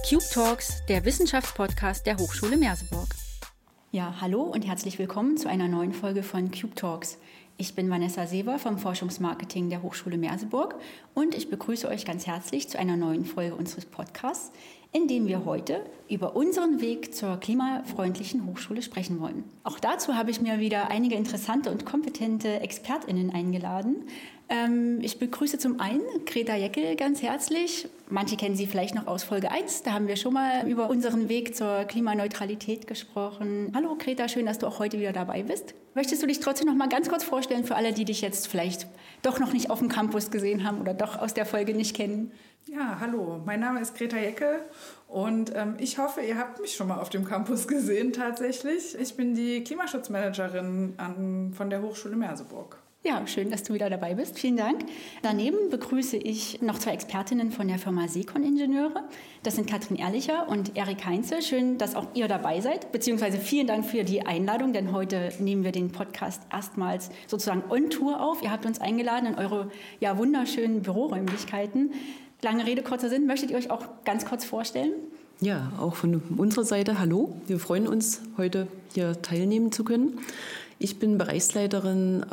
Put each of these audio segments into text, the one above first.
Cube Talks, der Wissenschaftspodcast der Hochschule Merseburg. Ja, hallo und herzlich willkommen zu einer neuen Folge von Cube Talks. Ich bin Vanessa Seeber vom Forschungsmarketing der Hochschule Merseburg und ich begrüße euch ganz herzlich zu einer neuen Folge unseres Podcasts, in dem wir heute über unseren Weg zur klimafreundlichen Hochschule sprechen wollen. Auch dazu habe ich mir wieder einige interessante und kompetente ExpertInnen eingeladen. Ich begrüße zum einen Greta Jeckel ganz herzlich. Manche kennen sie vielleicht noch aus Folge 1. Da haben wir schon mal über unseren Weg zur Klimaneutralität gesprochen. Hallo Greta, schön, dass du auch heute wieder dabei bist. Möchtest du dich trotzdem noch mal ganz kurz vorstellen für alle, die dich jetzt vielleicht doch noch nicht auf dem Campus gesehen haben oder doch aus der Folge nicht kennen? Ja, hallo, mein Name ist Greta Jeckel und ich hoffe, ihr habt mich schon mal auf dem Campus gesehen tatsächlich. Ich bin die Klimaschutzmanagerin von der Hochschule Merseburg. Ja, schön, dass du wieder dabei bist. Vielen Dank. Daneben begrüße ich noch zwei Expertinnen von der Firma Secon Ingenieure. Das sind Katrin Ehrlicher und Erik Heinze. Schön, dass auch ihr dabei seid, beziehungsweise vielen Dank für die Einladung, denn heute nehmen wir den Podcast erstmals sozusagen on Tour auf. Ihr habt uns eingeladen in eure wunderschönen Büroräumlichkeiten. Lange Rede, kurzer Sinn. Möchtet ihr euch auch ganz kurz vorstellen? Ja, auch von unserer Seite hallo. Wir freuen uns, heute hier teilnehmen zu können. Ich bin Bereichsleiterin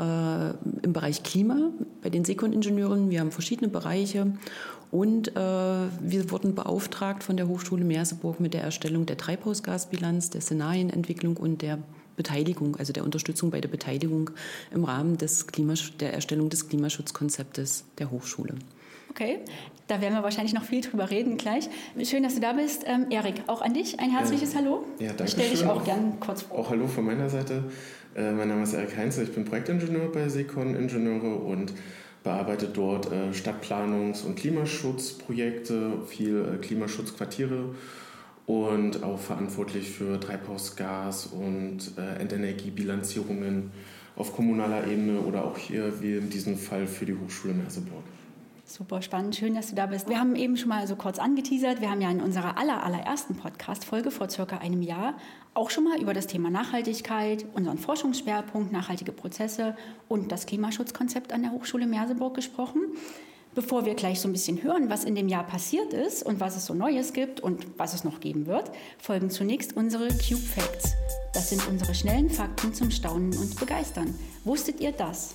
im Bereich Klima bei den Secon-Ingenieuren. Wir haben verschiedene Bereiche und wir wurden beauftragt von der Hochschule Merseburg mit der Erstellung der Treibhausgasbilanz, der Szenarienentwicklung und der Beteiligung, also der Unterstützung bei der Beteiligung im Rahmen der Erstellung des Klimaschutzkonzeptes der Hochschule. Okay, da werden wir wahrscheinlich noch viel drüber reden gleich. Schön, dass du da bist. Erik, auch an dich ein herzliches Hallo. Ja, danke. Stell dich auch gern kurz vor. Auch hallo von meiner Seite. Mein Name ist Erik Heinze, ich bin Projektingenieur bei Secon Ingenieure und bearbeite dort Stadtplanungs- und Klimaschutzprojekte, viel Klimaschutzquartiere und auch verantwortlich für Treibhausgas- und Endenergiebilanzierungen auf kommunaler Ebene oder auch hier, wie in diesem Fall, für die Hochschule Merseburg. Super spannend, schön, dass du da bist. Wir haben eben schon mal so kurz angeteasert, wir haben ja in unserer allerersten Podcast-Folge vor circa einem Jahr auch schon mal über das Thema Nachhaltigkeit, unseren Forschungsschwerpunkt, nachhaltige Prozesse und das Klimaschutzkonzept an der Hochschule Merseburg gesprochen. Bevor wir gleich so ein bisschen hören, was in dem Jahr passiert ist und was es so Neues gibt und was es noch geben wird, folgen zunächst unsere Cube Facts. Das sind unsere schnellen Fakten zum Staunen und Begeistern. Wusstet ihr das?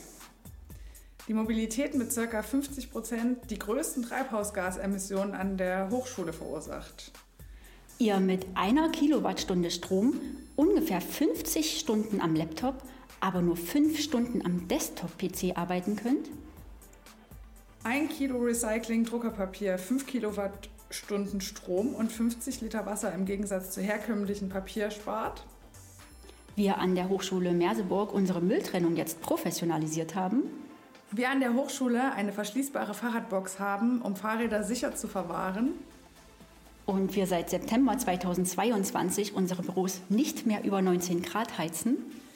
Die Mobilität mit ca. 50% die größten Treibhausgasemissionen an der Hochschule verursacht. Ihr mit 1 Kilowattstunde Strom ungefähr 50 Stunden am Laptop, aber nur 5 Stunden am Desktop-PC arbeiten könnt. 1 Kilo Recycling-Druckerpapier, 5 Kilowattstunden Strom und 50 Liter Wasser im Gegensatz zu herkömmlichem Papier spart. Wir an der Hochschule Merseburg unsere Mülltrennung jetzt professionalisiert haben. Wir an der Hochschule eine verschließbare Fahrradbox haben, um Fahrräder sicher zu verwahren. Und wir seit September 2022 unsere Büros nicht mehr über 19 Grad heizen.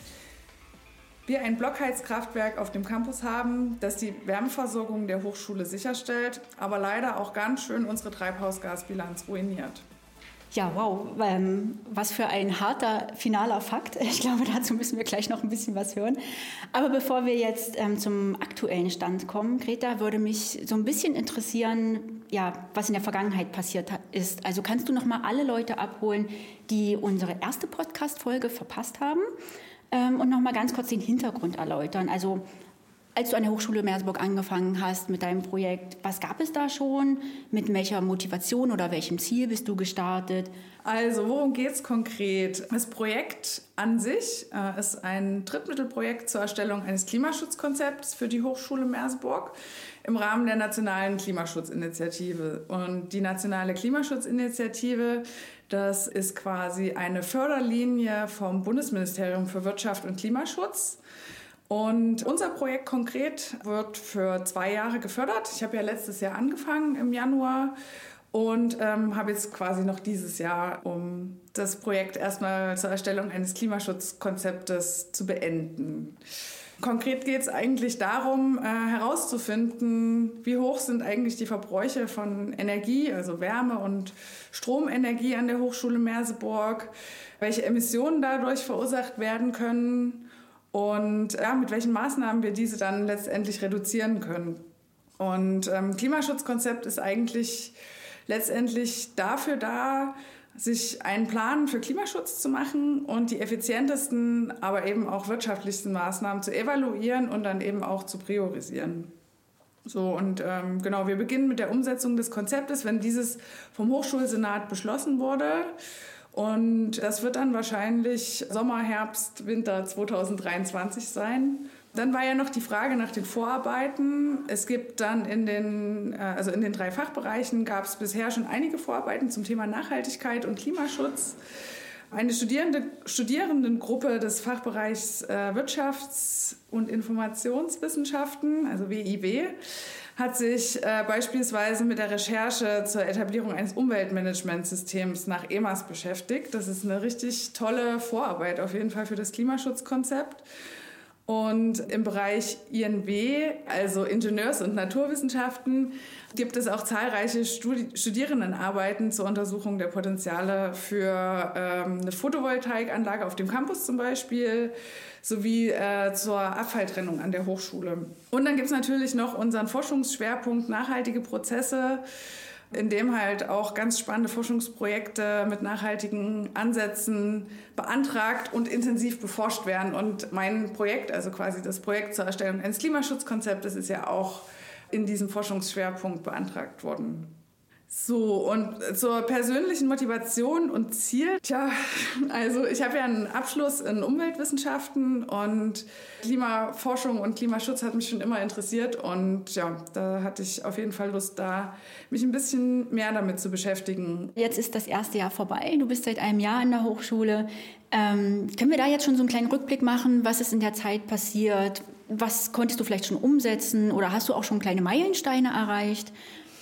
Wir ein Blockheizkraftwerk auf dem Campus haben, das die Wärmeversorgung der Hochschule sicherstellt, aber leider auch ganz schön unsere Treibhausgasbilanz ruiniert. Ja, wow, was für ein harter finaler Fakt. Ich glaube, dazu müssen wir gleich noch ein bisschen was hören. Aber bevor wir jetzt zum aktuellen Stand kommen, Greta, würde mich so ein bisschen interessieren, was in der Vergangenheit passiert ist. Also kannst du noch mal alle Leute abholen, die unsere erste Podcast-Folge verpasst haben und noch mal ganz kurz den Hintergrund erläutern. Also als du an der Hochschule Merseburg angefangen hast mit deinem Projekt, was gab es da schon? Mit welcher Motivation oder welchem Ziel bist du gestartet? Also, worum geht es konkret? Das Projekt an sich ist ein Drittmittelprojekt zur Erstellung eines Klimaschutzkonzepts für die Hochschule Merseburg im Rahmen der Nationalen Klimaschutzinitiative. Und die Nationale Klimaschutzinitiative, das ist quasi eine Förderlinie vom Bundesministerium für Wirtschaft und Klimaschutz. Und unser Projekt konkret wird für 2 Jahre gefördert. Ich habe ja letztes Jahr angefangen im Januar und habe jetzt quasi noch dieses Jahr, um das Projekt erstmal zur Erstellung eines Klimaschutzkonzeptes zu beenden. Konkret geht es eigentlich darum, herauszufinden, wie hoch sind eigentlich die Verbräuche von Energie, also Wärme- und Stromenergie an der Hochschule Merseburg, welche Emissionen dadurch verursacht werden können und mit welchen Maßnahmen wir diese dann letztendlich reduzieren können. Und Klimaschutzkonzept ist eigentlich letztendlich dafür da, sich einen Plan für Klimaschutz zu machen und die effizientesten, aber eben auch wirtschaftlichsten Maßnahmen zu evaluieren und dann eben auch zu priorisieren. So, und genau, wir beginnen mit der Umsetzung des Konzeptes, wenn dieses vom Hochschulsenat beschlossen wurde. Und das wird dann wahrscheinlich Sommer, Herbst, Winter 2023 sein. Dann war ja noch die Frage nach den Vorarbeiten. Es gibt dann in den 3 Fachbereichen gab es bisher schon einige Vorarbeiten zum Thema Nachhaltigkeit und Klimaschutz. Eine Studierendengruppe des Fachbereichs Wirtschafts- und Informationswissenschaften, also WIW, hat sich beispielsweise mit der Recherche zur Etablierung eines Umweltmanagementsystems nach EMAS beschäftigt. Das ist eine richtig tolle Vorarbeit auf jeden Fall für das Klimaschutzkonzept. Und im Bereich INW, also Ingenieurs- und Naturwissenschaften, gibt es auch zahlreiche Studierendenarbeiten zur Untersuchung der Potenziale für eine Photovoltaikanlage auf dem Campus zum Beispiel, sowie zur Abfalltrennung an der Hochschule. Und dann gibt es natürlich noch unseren Forschungsschwerpunkt nachhaltige Prozesse, in dem halt auch ganz spannende Forschungsprojekte mit nachhaltigen Ansätzen beantragt und intensiv beforscht werden. Und mein Projekt, also quasi das Projekt zur Erstellung eines Klimaschutzkonzeptes, ist ja auch in diesem Forschungsschwerpunkt beantragt worden. So, und zur persönlichen Motivation und Ziel. Also ich habe ja einen Abschluss in Umweltwissenschaften und Klimaforschung und Klimaschutz hat mich schon immer interessiert und ja, da hatte ich auf jeden Fall Lust, mich ein bisschen mehr damit zu beschäftigen. Jetzt ist das erste Jahr vorbei, du bist seit einem Jahr in der Hochschule. Können wir da jetzt schon so einen kleinen Rückblick machen, was ist in der Zeit passiert? Was konntest du vielleicht schon umsetzen oder hast du auch schon kleine Meilensteine erreicht?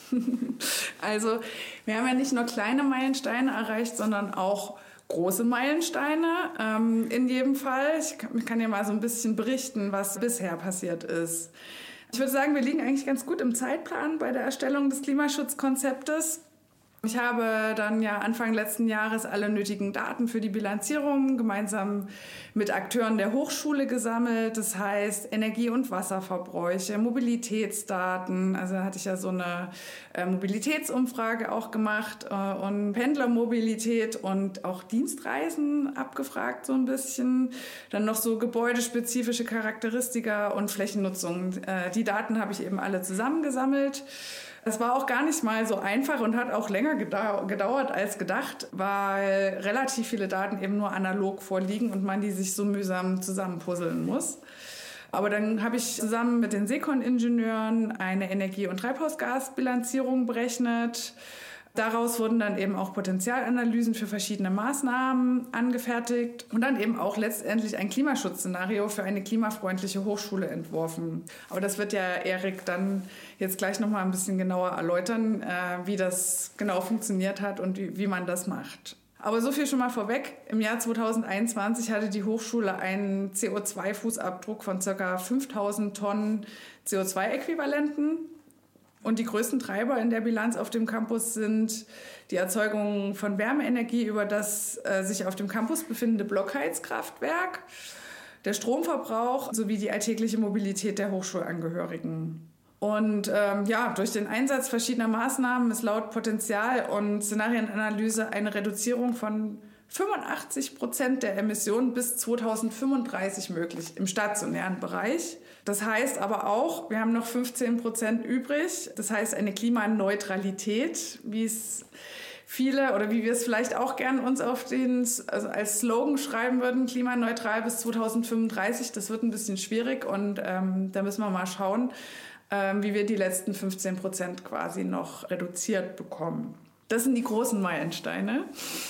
Also wir haben ja nicht nur kleine Meilensteine erreicht, sondern auch große Meilensteine in jedem Fall. Ich kann dir mal so ein bisschen berichten, was bisher passiert ist. Ich würde sagen, wir liegen eigentlich ganz gut im Zeitplan bei der Erstellung des Klimaschutzkonzeptes. Ich habe dann ja Anfang letzten Jahres alle nötigen Daten für die Bilanzierung gemeinsam mit Akteuren der Hochschule gesammelt. Das heißt Energie- und Wasserverbräuche, Mobilitätsdaten. Also da hatte ich ja so eine Mobilitätsumfrage auch gemacht und Pendlermobilität und auch Dienstreisen abgefragt so ein bisschen. Dann noch so gebäudespezifische Charakteristika und Flächennutzung. Die Daten habe ich eben alle zusammengesammelt. Das war auch gar nicht mal so einfach und hat auch länger gedauert als gedacht, weil relativ viele Daten eben nur analog vorliegen und man die sich so mühsam zusammenpuzzeln muss. Aber dann habe ich zusammen mit den SECON-Ingenieuren eine Energie- und Treibhausgasbilanzierung berechnet. Daraus wurden dann eben auch Potenzialanalysen für verschiedene Maßnahmen angefertigt und dann eben auch letztendlich ein Klimaschutzszenario für eine klimafreundliche Hochschule entworfen. Aber das wird ja Erik dann jetzt gleich noch mal ein bisschen genauer erläutern, wie das genau funktioniert hat und wie man das macht. Aber so viel schon mal vorweg. Im Jahr 2021 hatte die Hochschule einen CO2-Fußabdruck von ca. 5.000 Tonnen CO2-Äquivalenten. Und die größten Treiber in der Bilanz auf dem Campus sind die Erzeugung von Wärmeenergie über das sich auf dem Campus befindende Blockheizkraftwerk, der Stromverbrauch sowie die alltägliche Mobilität der Hochschulangehörigen. Und durch den Einsatz verschiedener Maßnahmen ist laut Potenzial- und Szenarienanalyse eine Reduzierung von 85% der Emissionen bis 2035 möglich im stationären Bereich. Das heißt aber auch, wir haben noch 15% übrig. Das heißt eine Klimaneutralität, wie es viele oder wie wir es vielleicht auch gern uns als Slogan schreiben würden, klimaneutral bis 2035. Das wird ein bisschen schwierig und da müssen wir mal schauen, wie wir die letzten 15% quasi noch reduziert bekommen. Das sind die großen Meilensteine.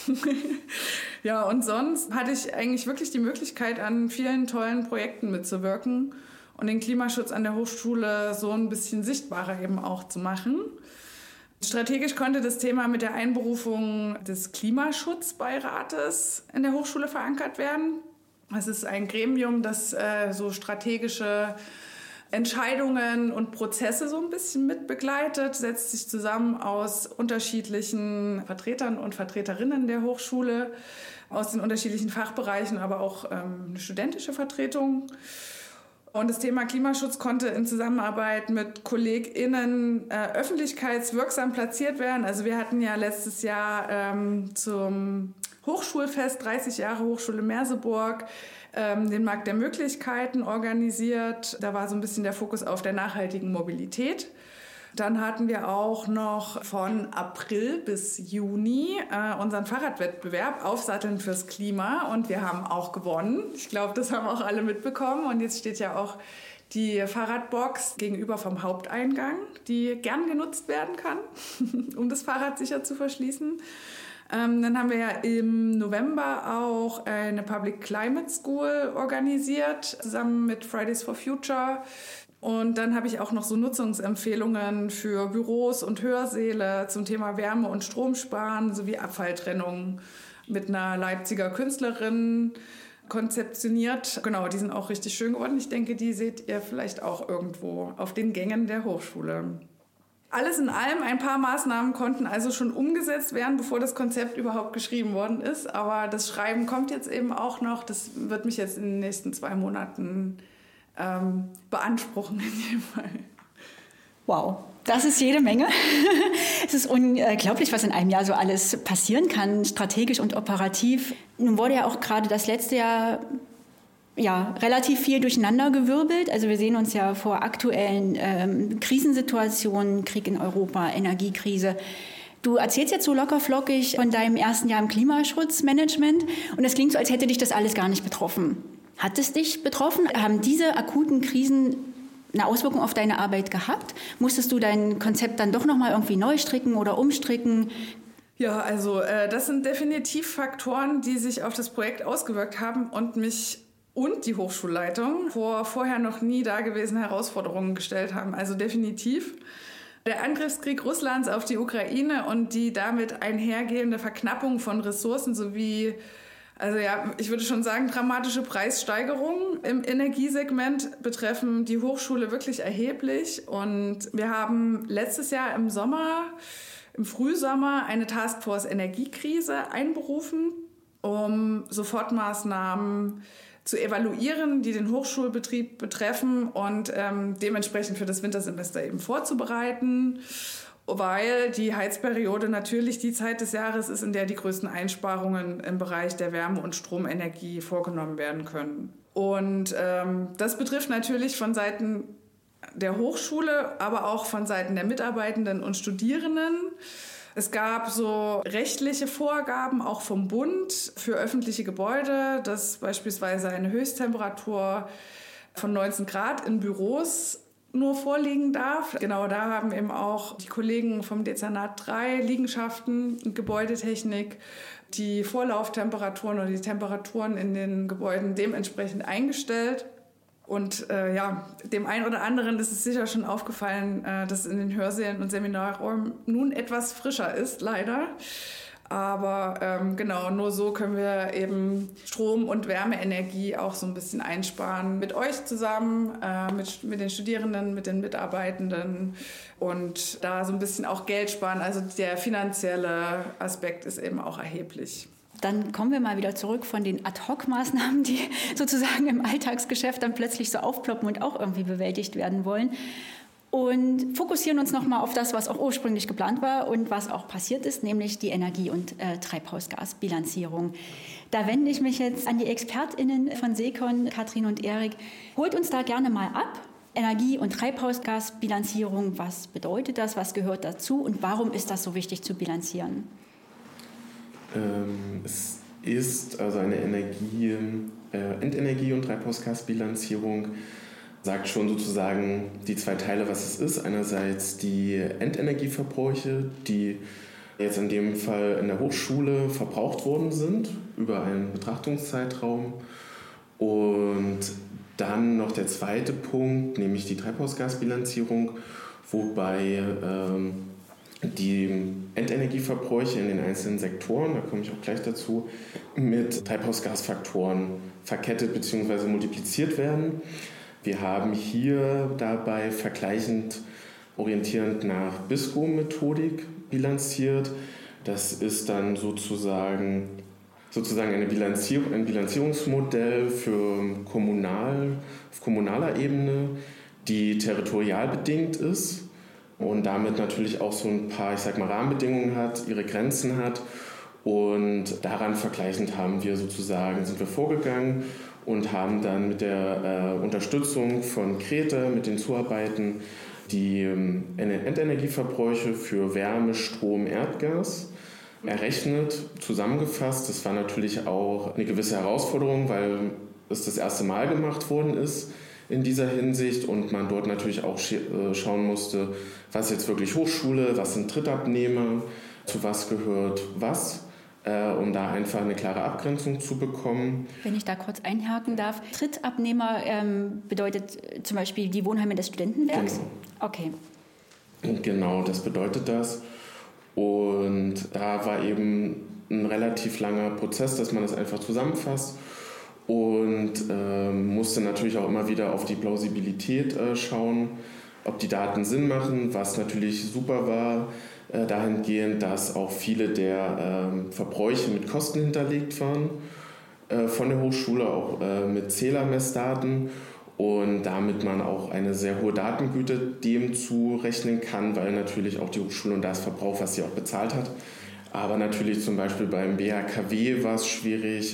Ja, und sonst hatte ich eigentlich wirklich die Möglichkeit, an vielen tollen Projekten mitzuwirken und den Klimaschutz an der Hochschule so ein bisschen sichtbarer eben auch zu machen. Strategisch konnte das Thema mit der Einberufung des Klimaschutzbeirates in der Hochschule verankert werden. Das ist ein Gremium, das so strategische Entscheidungen und Prozesse so ein bisschen mit begleitet, setzt sich zusammen aus unterschiedlichen Vertretern und Vertreterinnen der Hochschule, aus den unterschiedlichen Fachbereichen, aber auch eine studentische Vertretung. Und das Thema Klimaschutz konnte in Zusammenarbeit mit KollegInnen öffentlichkeitswirksam platziert werden. Also wir hatten ja letztes Jahr zum Hochschulfest 30 Jahre Hochschule Merseburg den Markt der Möglichkeiten organisiert. Da war so ein bisschen der Fokus auf der nachhaltigen Mobilität. Dann hatten wir auch noch von April bis Juni unseren Fahrradwettbewerb Aufsatteln fürs Klima und wir haben auch gewonnen. Ich glaube, das haben auch alle mitbekommen und jetzt steht ja auch die Fahrradbox gegenüber vom Haupteingang, die gern genutzt werden kann, um das Fahrrad sicher zu verschließen. Dann haben wir ja im November auch eine Public Climate School organisiert, zusammen mit Fridays for Future. Und dann habe ich auch noch so Nutzungsempfehlungen für Büros und Hörsäle zum Thema Wärme- und Stromsparen sowie Abfalltrennung mit einer Leipziger Künstlerin konzeptioniert. Genau, die sind auch richtig schön geworden. Ich denke, die seht ihr vielleicht auch irgendwo auf den Gängen der Hochschule. Alles in allem, ein paar Maßnahmen konnten also schon umgesetzt werden, bevor das Konzept überhaupt geschrieben worden ist. Aber das Schreiben kommt jetzt eben auch noch. Das wird mich jetzt in den nächsten 2 Monaten beanspruchen in jedem Fall. Wow, das ist jede Menge. Es ist unglaublich, was in einem Jahr so alles passieren kann, strategisch und operativ. Nun wurde ja auch gerade das letzte Jahr relativ viel durcheinandergewirbelt. Also wir sehen uns ja vor aktuellen Krisensituationen, Krieg in Europa, Energiekrise. Du erzählst jetzt so locker flockig von deinem ersten Jahr im Klimaschutzmanagement und es klingt so, als hätte dich das alles gar nicht betroffen. Hat es dich betroffen? Haben diese akuten Krisen eine Auswirkung auf deine Arbeit gehabt? Musstest du dein Konzept dann doch nochmal irgendwie neu stricken oder umstricken? Ja, also das sind definitiv Faktoren, die sich auf das Projekt ausgewirkt haben und mich und die Hochschulleitung vor vorher noch nie dagewesene Herausforderungen gestellt haben. Also definitiv. Der Angriffskrieg Russlands auf die Ukraine und die damit einhergehende Verknappung von Ressourcen sowie ich würde schon sagen, dramatische Preissteigerungen im Energiesegment betreffen die Hochschule wirklich erheblich. Und wir haben letztes Jahr im Frühsommer, eine Taskforce Energiekrise einberufen, um Sofortmaßnahmen zu evaluieren, die den Hochschulbetrieb betreffen und dementsprechend für das Wintersemester eben vorzubereiten. Weil die Heizperiode natürlich die Zeit des Jahres ist, in der die größten Einsparungen im Bereich der Wärme- und Stromenergie vorgenommen werden können. Und das betrifft natürlich von Seiten der Hochschule, aber auch von Seiten der Mitarbeitenden und Studierenden. Es gab so rechtliche Vorgaben auch vom Bund für öffentliche Gebäude, dass beispielsweise eine Höchsttemperatur von 19 Grad in Büros nur vorliegen darf. Genau, da haben eben auch die Kollegen vom Dezernat 3 Liegenschaften und Gebäudetechnik die Vorlauftemperaturen oder die Temperaturen in den Gebäuden dementsprechend eingestellt. Und dem einen oder anderen ist es sicher schon aufgefallen, dass es in den Hörsälen und Seminarräumen nun etwas frischer ist, leider. Aber nur so können wir eben Strom- und Wärmeenergie auch so ein bisschen einsparen. Mit euch zusammen, mit den Studierenden, mit den Mitarbeitenden und da so ein bisschen auch Geld sparen. Also der finanzielle Aspekt ist eben auch erheblich. Dann kommen wir mal wieder zurück von den Ad-Hoc-Maßnahmen, die sozusagen im Alltagsgeschäft dann plötzlich so aufploppen und auch irgendwie bewältigt werden wollen. Und fokussieren uns nochmal auf das, was auch ursprünglich geplant war und was auch passiert ist, nämlich die Energie- und Treibhausgasbilanzierung. Da wende ich mich jetzt an die ExpertInnen von SECON, Katrin und Erik. Holt uns da gerne mal ab. Energie- und Treibhausgasbilanzierung, was bedeutet das, was gehört dazu und warum ist das so wichtig zu bilanzieren? Es ist also eine Endenergie- und Treibhausgasbilanzierung, sagt schon sozusagen die 2 Teile, was es ist. Einerseits die Endenergieverbräuche, die jetzt in dem Fall in der Hochschule verbraucht worden sind, über einen Betrachtungszeitraum. Und dann noch der zweite Punkt, nämlich die Treibhausgasbilanzierung, wobei die Endenergieverbräuche in den einzelnen Sektoren, da komme ich auch gleich dazu, mit Treibhausgasfaktoren verkettet bzw. multipliziert werden. Wir haben hier dabei vergleichend orientierend nach BISCO-Methodik bilanziert. Das ist dann sozusagen sozusagen ein Bilanzierungsmodell auf kommunaler Ebene, die territorial bedingt ist und damit natürlich auch so ein paar, Rahmenbedingungen hat, ihre Grenzen hat. Und daran vergleichend sind wir vorgegangen und haben dann mit der Unterstützung von Kreta, mit den Zuarbeiten, die Endenergieverbräuche für Wärme, Strom, Erdgas errechnet, zusammengefasst. Das war natürlich auch eine gewisse Herausforderung, weil es das erste Mal gemacht worden ist in dieser Hinsicht und man dort natürlich auch schauen musste, was ist jetzt wirklich Hochschule, was sind Drittabnehmer, zu was gehört was, um da einfach eine klare Abgrenzung zu bekommen. Wenn ich da kurz einhaken darf, Drittabnehmer bedeutet zum Beispiel die Wohnheime des Studentenwerks? Genau. Okay. Genau, das bedeutet das. Und da war eben ein relativ langer Prozess, dass man das einfach zusammenfasst und musste natürlich auch immer wieder auf die Plausibilität schauen, ob die Daten Sinn machen, was natürlich super war, dahingehend, dass auch viele der Verbräuche mit Kosten hinterlegt waren von der Hochschule, auch mit Zählermessdaten und damit man auch eine sehr hohe Datengüte dem zurechnen kann, weil natürlich auch die Hochschule und das Verbrauch, was sie auch bezahlt hat. Aber natürlich zum Beispiel beim BHKW war es schwierig.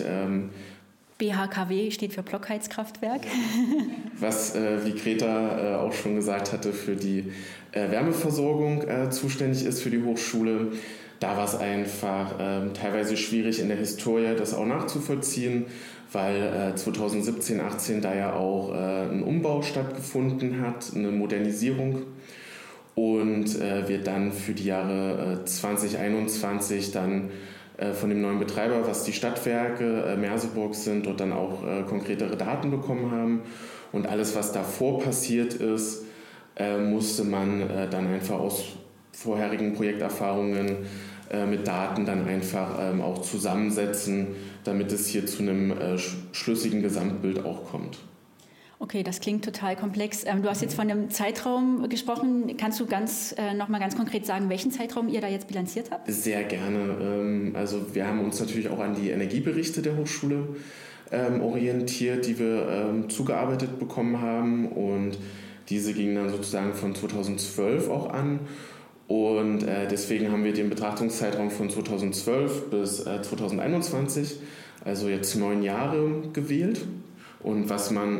BHKW steht für Blockheizkraftwerk. Was, wie Greta auch schon gesagt hatte, für die Wärmeversorgung zuständig ist für die Hochschule. Da war es einfach teilweise schwierig in der Historie, das auch nachzuvollziehen, weil 2017, 2018 da ja auch ein Umbau stattgefunden hat, eine Modernisierung. Und wir dann für die Jahre 2021 dann von dem neuen Betreiber, was die Stadtwerke Merseburg sind, dort dann auch konkretere Daten bekommen haben. Und alles, was davor passiert ist, musste man dann einfach aus vorherigen Projekterfahrungen mit Daten dann einfach auch zusammensetzen, damit es hier zu einem schlüssigen Gesamtbild auch kommt. Okay, das klingt total komplex. Du hast jetzt von einem Zeitraum gesprochen. Kannst du noch mal ganz konkret sagen, welchen Zeitraum ihr da jetzt bilanziert habt? Sehr gerne. Also wir haben uns natürlich auch an die Energieberichte der Hochschule orientiert, die wir zugearbeitet bekommen haben. Und diese gingen dann sozusagen von 2012 auch an. Und deswegen haben wir den Betrachtungszeitraum von 2012 bis 2021, also jetzt 9 Jahre gewählt. Und was man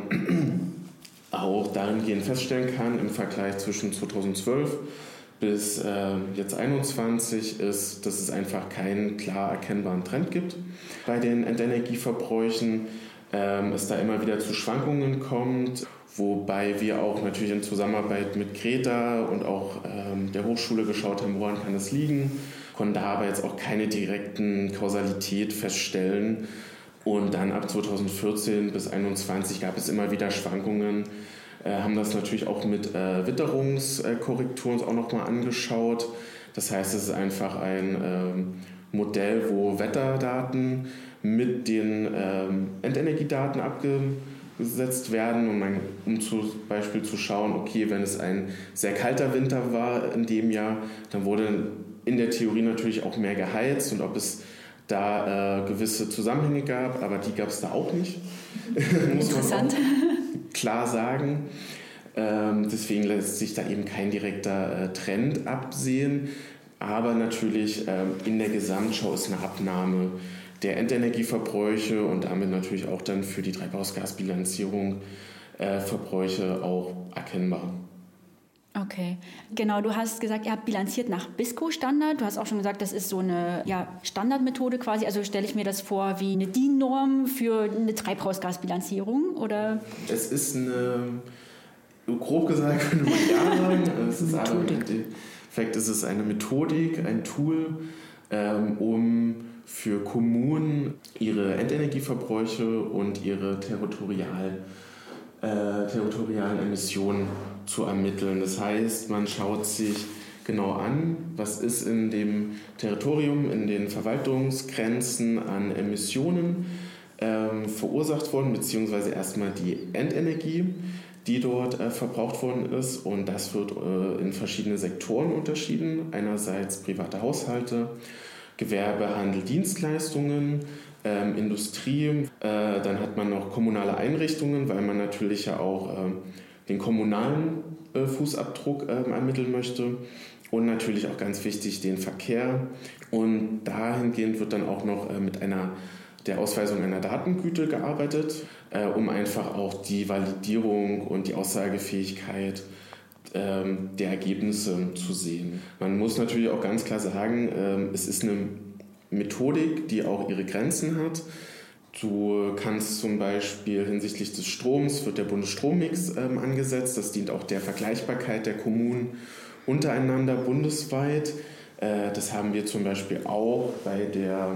auch dahingehend feststellen kann im Vergleich zwischen 2012 bis jetzt 2021 ist, dass es einfach keinen klar erkennbaren Trend gibt bei den Endenergieverbräuchen. Es da immer wieder zu Schwankungen kommt, wobei wir auch natürlich in Zusammenarbeit mit Greta und auch der Hochschule geschaut haben, woran kann es liegen, konnten da aber jetzt auch keine direkten Kausalität feststellen. Und dann ab 2014 bis 2021 gab es immer wieder Schwankungen, haben das natürlich auch mit Witterungskorrekturen auch nochmal angeschaut. Das heißt, es ist einfach ein Modell, wo Wetterdaten mit den Endenergiedaten abgesetzt werden, um zum Beispiel zu schauen, okay, wenn es ein sehr kalter Winter war in dem Jahr, dann wurde in der Theorie natürlich auch mehr geheizt und ob es da gewisse Zusammenhänge gab, aber die gab es da auch nicht. Muss man auch klar sagen. Deswegen lässt sich da eben kein direkter Trend absehen, aber natürlich in der Gesamtschau ist eine Abnahme der Endenergieverbräuche und damit natürlich auch dann für die Treibhausgasbilanzierung Verbräuche auch erkennbar. Okay, genau, du hast gesagt, ihr habt bilanziert nach BISCO-Standard. Du hast auch schon gesagt, das ist so eine Standardmethode quasi. Also stelle ich mir das vor wie eine DIN-Norm für eine Treibhausgasbilanzierung, oder? Es ist grob gesagt, könnte man ja sagen. Es ist aber im Endeffekt ist es eine Methodik, ein Tool, um für Kommunen ihre Endenergieverbräuche und ihre territorialen Emissionen zu ermitteln. Das heißt, man schaut sich genau an, was ist in dem Territorium, in den Verwaltungsgrenzen an Emissionen verursacht worden, beziehungsweise erstmal die Endenergie, die dort verbraucht worden ist. Und das wird in verschiedene Sektoren unterschieden. Einerseits private Haushalte, Gewerbe, Handel, Dienstleistungen, Industrie. Dann hat man noch kommunale Einrichtungen, weil man natürlich ja auch den kommunalen Fußabdruck ermitteln möchte. Und natürlich auch ganz wichtig den Verkehr. Und dahingehend wird dann auch noch mit der Ausweisung einer Datengüte gearbeitet, um einfach auch die Validierung und die Aussagefähigkeit der Ergebnisse zu sehen. Man muss natürlich auch ganz klar sagen, es ist eine Methodik, die auch ihre Grenzen hat. Du kannst zum Beispiel hinsichtlich des Stroms, wird der Bundesstrommix angesetzt. Das dient auch der Vergleichbarkeit der Kommunen untereinander bundesweit. Das haben wir zum Beispiel auch bei der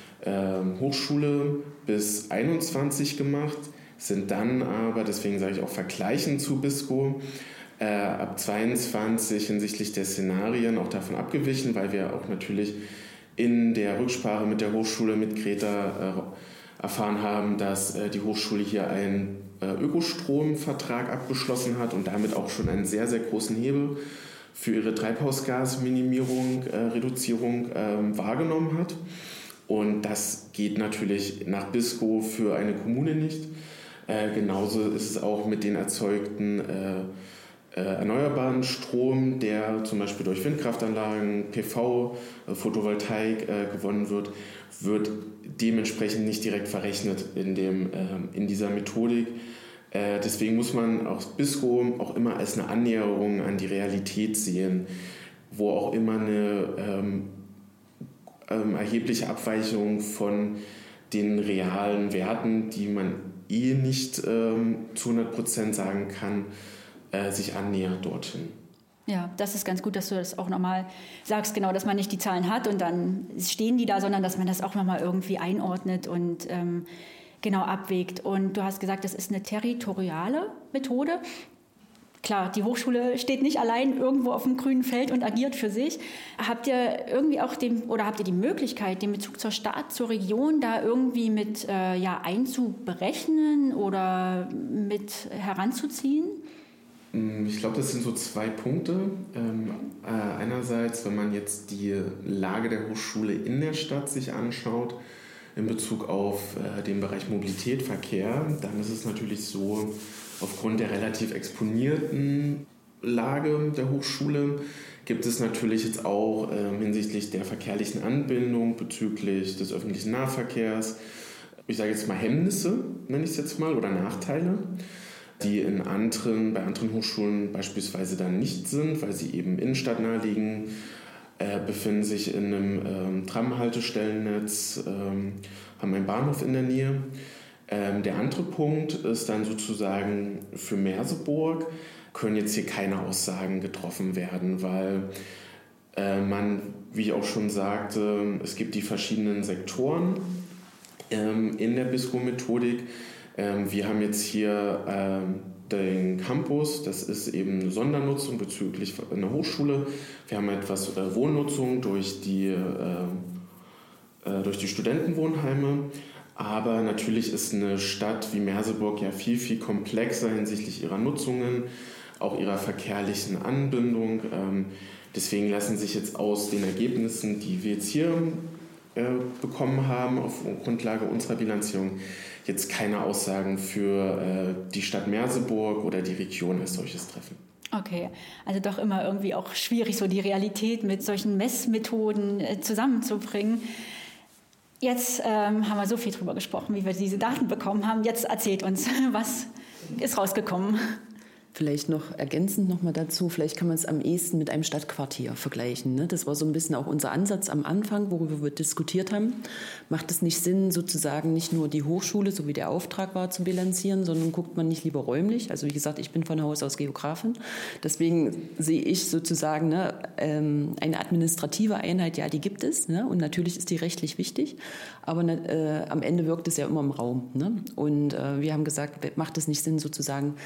Hochschule bis 21 gemacht, sind dann aber, deswegen sage ich auch vergleichend zu BISCO, ab 22 hinsichtlich der Szenarien auch davon abgewichen, weil wir auch natürlich in der Rücksprache mit der Hochschule, mit Greta erfahren haben, dass die Hochschule hier einen Ökostromvertrag abgeschlossen hat und damit auch schon einen sehr, sehr großen Hebel für ihre Treibhausgasminimierung, Reduzierung wahrgenommen hat. Und das geht natürlich nach BISCO für eine Kommune nicht. Genauso ist es auch mit den erzeugten erneuerbaren Strom, der zum Beispiel durch Windkraftanlagen, PV, Photovoltaik gewonnen wird dementsprechend nicht direkt verrechnet in dieser Methodik. Deswegen muss man auch BISCO auch immer als eine Annäherung an die Realität sehen, wo auch immer eine erhebliche Abweichung von den realen Werten, die man nicht zu 100% sagen kann, sich annähert dorthin. Ja, das ist ganz gut, dass du das auch nochmal sagst, genau, dass man nicht die Zahlen hat und dann stehen die da, sondern dass man das auch nochmal irgendwie einordnet und genau abwägt. Und du hast gesagt, das ist eine territoriale Methode. Klar, die Hochschule steht nicht allein irgendwo auf dem grünen Feld und agiert für sich. Habt ihr irgendwie auch habt ihr die Möglichkeit, den Bezug zur Stadt, zur Region da irgendwie mit einzuberechnen oder mit heranzuziehen? Ich glaube, das sind so 2 Punkte. Einerseits, wenn man jetzt die Lage der Hochschule in der Stadt sich anschaut, in Bezug auf den Bereich Mobilität, Verkehr, dann ist es natürlich so, aufgrund der relativ exponierten Lage der Hochschule gibt es natürlich jetzt auch hinsichtlich der verkehrlichen Anbindung bezüglich des öffentlichen Nahverkehrs, ich sage jetzt mal Hemmnisse, nenne ich es jetzt mal, oder Nachteile, die bei anderen Hochschulen beispielsweise dann nicht sind, weil sie eben innenstadtnah liegen, befinden sich in einem Tramhaltestellennetz, haben einen Bahnhof in der Nähe. Der andere Punkt ist dann sozusagen für Merseburg können jetzt hier keine Aussagen getroffen werden, weil wie ich auch schon sagte, es gibt die verschiedenen Sektoren in der BISCO-Methodik. Wir haben jetzt hier den Campus, das ist eben eine Sondernutzung bezüglich einer Hochschule. Wir haben etwas Wohnnutzung durch die Studentenwohnheime. Aber natürlich ist eine Stadt wie Merseburg ja viel, viel komplexer hinsichtlich ihrer Nutzungen, auch ihrer verkehrlichen Anbindung. Deswegen lassen sich jetzt aus den Ergebnissen, die wir jetzt hier bekommen haben, auf Grundlage unserer Bilanzierung, jetzt keine Aussagen für die Stadt Merseburg oder die Region als solches treffen. Okay, also doch immer irgendwie auch schwierig, so die Realität mit solchen Messmethoden zusammenzubringen. Jetzt haben wir so viel drüber gesprochen, wie wir diese Daten bekommen haben. Jetzt erzählt uns, was ist rausgekommen? Vielleicht noch ergänzend noch mal dazu, vielleicht kann man es am ehesten mit einem Stadtquartier vergleichen. Ne? Das war so ein bisschen auch unser Ansatz am Anfang, worüber wir diskutiert haben. Macht es nicht Sinn, sozusagen nicht nur die Hochschule, so wie der Auftrag war, zu bilanzieren, sondern guckt man nicht lieber räumlich? Also wie gesagt, ich bin von Haus aus Geografin. Deswegen sehe ich sozusagen eine administrative Einheit, ja, die gibt es. Ne? Und natürlich ist die rechtlich wichtig, aber am Ende wirkt es ja immer im Raum. Ne? Und wir haben gesagt, macht es nicht Sinn, sozusagen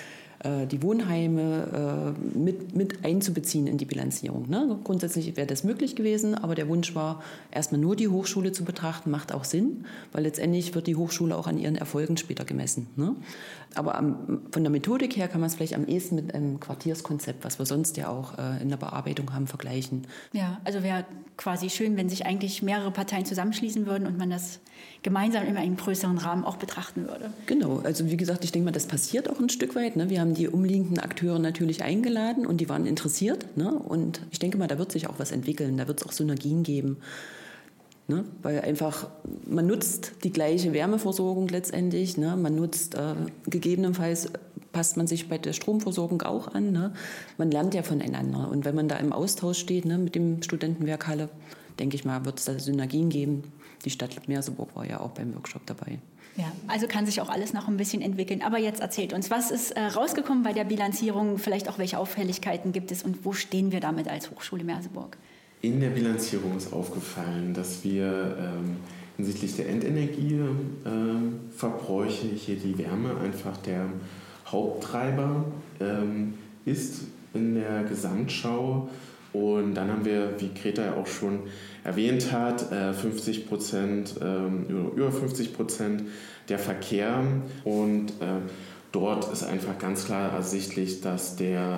die Wohnheime mit einzubeziehen in die Bilanzierung. Ne? Grundsätzlich wäre das möglich gewesen, aber der Wunsch war, erstmal nur die Hochschule zu betrachten, macht auch Sinn, weil letztendlich wird die Hochschule auch an ihren Erfolgen später gemessen. Ne? Aber von der Methodik her kann man es vielleicht am ehesten mit einem Quartierskonzept, was wir sonst ja auch in der Bearbeitung haben, vergleichen. Ja, also wäre quasi schön, wenn sich eigentlich mehrere Parteien zusammenschließen würden und man das gemeinsam in einem größeren Rahmen auch betrachten würde. Genau, also wie gesagt, ich denke mal, das passiert auch ein Stück weit. Ne? Wir haben die umliegenden Akteure natürlich eingeladen und die waren interessiert. Ne? Und ich denke mal, da wird sich auch was entwickeln, da wird es auch Synergien geben. Ne? Weil einfach, man nutzt die gleiche Wärmeversorgung letztendlich, ne? Man nutzt gegebenenfalls, passt man sich bei der Stromversorgung auch an. Ne? Man lernt ja voneinander und wenn man da im Austausch steht, ne, mit dem Studentenwerk Halle, denke ich mal, wird es da Synergien geben. Die Stadt Merseburg war ja auch beim Workshop dabei. Ja, also kann sich auch alles noch ein bisschen entwickeln. Aber jetzt erzählt uns, was ist rausgekommen bei der Bilanzierung? Vielleicht auch, welche Auffälligkeiten gibt es und wo stehen wir damit als Hochschule Merseburg? In der Bilanzierung ist aufgefallen, dass wir hinsichtlich der Endenergieverbräuche hier die Wärme einfach der Haupttreiber ist in der Gesamtschau. Und dann haben wir, wie Greta ja auch schon erwähnt hat, 50%, über 50% der Verkehr. Und dort ist einfach ganz klar ersichtlich, dass der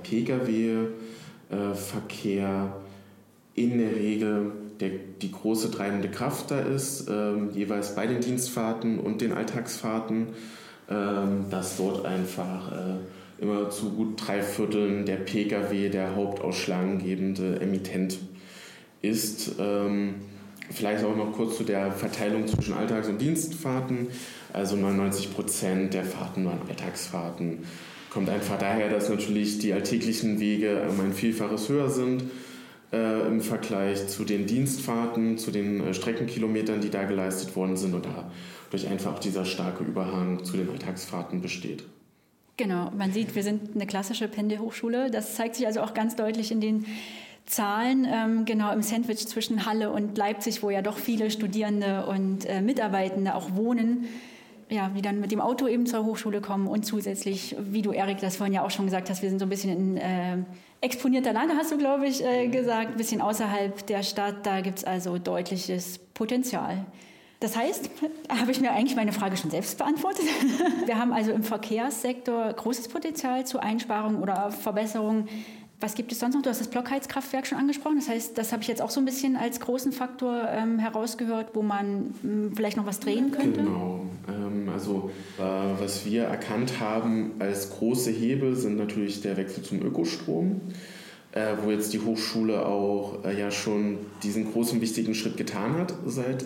Pkw-Verkehr in der Regel die große treibende Kraft da ist, jeweils bei den Dienstfahrten und den Alltagsfahrten, dass dort einfach immer zu gut 3/4 der Pkw der hauptausschlaggebende Emittent ist. Vielleicht auch noch kurz zu der Verteilung zwischen Alltags- und Dienstfahrten. Also 99% der Fahrten waren Alltagsfahrten. Kommt einfach daher, dass natürlich die alltäglichen Wege ein Vielfaches höher sind im Vergleich zu den Dienstfahrten, zu den Streckenkilometern, die da geleistet worden sind und dadurch einfach dieser starke Überhang zu den Alltagsfahrten besteht. Genau, man sieht, wir sind eine klassische Pendelhochschule. Das zeigt sich also auch ganz deutlich in den Zahlen, genau im Sandwich zwischen Halle und Leipzig, wo ja doch viele Studierende und Mitarbeitende auch wohnen, ja, die dann mit dem Auto eben zur Hochschule kommen und zusätzlich, wie du, Erik, das vorhin ja auch schon gesagt hast, wir sind so ein bisschen in exponierter Lage, hast du, glaube ich, gesagt, ein bisschen außerhalb der Stadt. Da gibt es also deutliches Potenzial. Das heißt, habe ich mir eigentlich meine Frage schon selbst beantwortet. Wir haben also im Verkehrssektor großes Potenzial zur Einsparung oder Verbesserung. Was gibt es sonst noch? Du hast das Blockheizkraftwerk schon angesprochen. Das heißt, das habe ich jetzt auch so ein bisschen als großen Faktor herausgehört, wo man vielleicht noch was drehen könnte. Genau. Also was wir erkannt haben als große Hebel sind natürlich der Wechsel zum Ökostrom, wo jetzt die Hochschule auch ja schon diesen großen, wichtigen Schritt getan hat seit